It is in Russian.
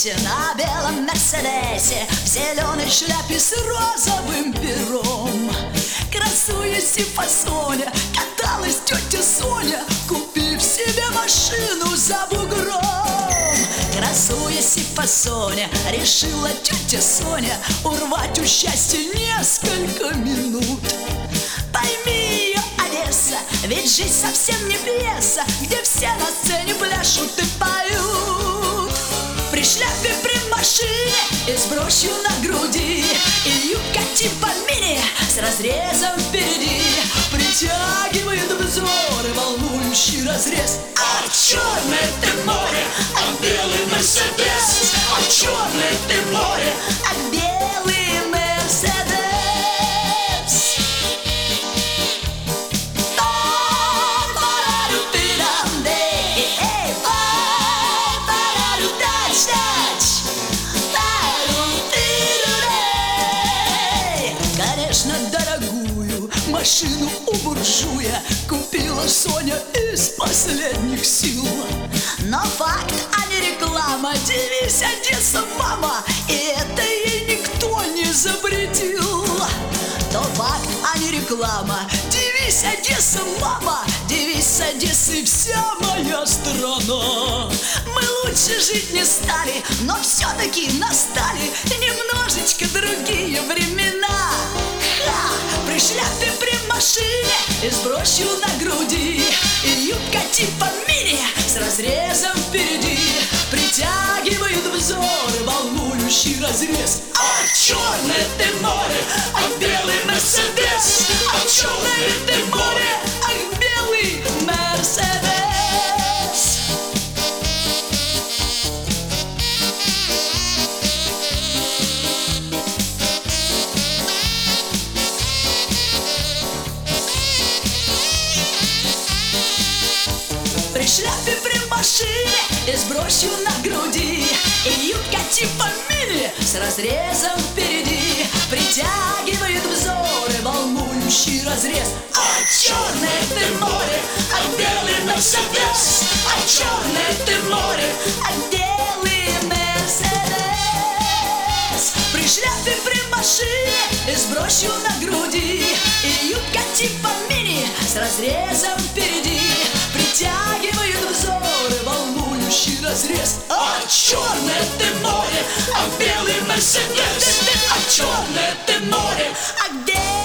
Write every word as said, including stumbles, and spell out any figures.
Красуйся на белом мерседесе, в зеленой шляпе с розовым пером. Красуясь и фасоня, каталась тетя Соня, купив себе машину за бугром. Красуясь и фасоня, решила тетя Соня урвать у счастья несколько минут. Пойми ее, Одесса, ведь жизнь совсем не пьеса, где все на сцене пляшут и поют. При шляпе, при машине и с брошью на груди, и юбка типа мини с разрезом впереди притягивает взоры волнующий разрез. А черное ты море, а белый мерседес, а черное ты море, а белый мерседес. Конечно, дорогую машину у буржуя купила Соня из последних сил. Но факт, а не реклама, девись, Одесса, мама, и это ей никто не запретил. То факт, а не реклама, девись, Одесса, мама, девись Одессы вся моя страна. Мы лучше жить не стали, но все-таки настали немножечко другие времена. Ха! При шляпе, при машине и с брошью на груди, и юбка типа мини с разрезом впереди притягивает взоры волнующий разрез. а черное ты море, а белый мерседес, а черное ты море, ах, белый мерседес. При шляпе, при машине и с брошью на груди, и юбка типа мини с разрезом впереди притягивает взоры волнующий разрез. а черное ты море, а белый мерседес, а черное ты море, а белый мерседес. При шляпе, при машине и с брошью на груди, и юбка типа мини с разрезом впереди притягивает взоры волнующий разрез. а черное ты море, а белый мерседес, а черное ты море, а где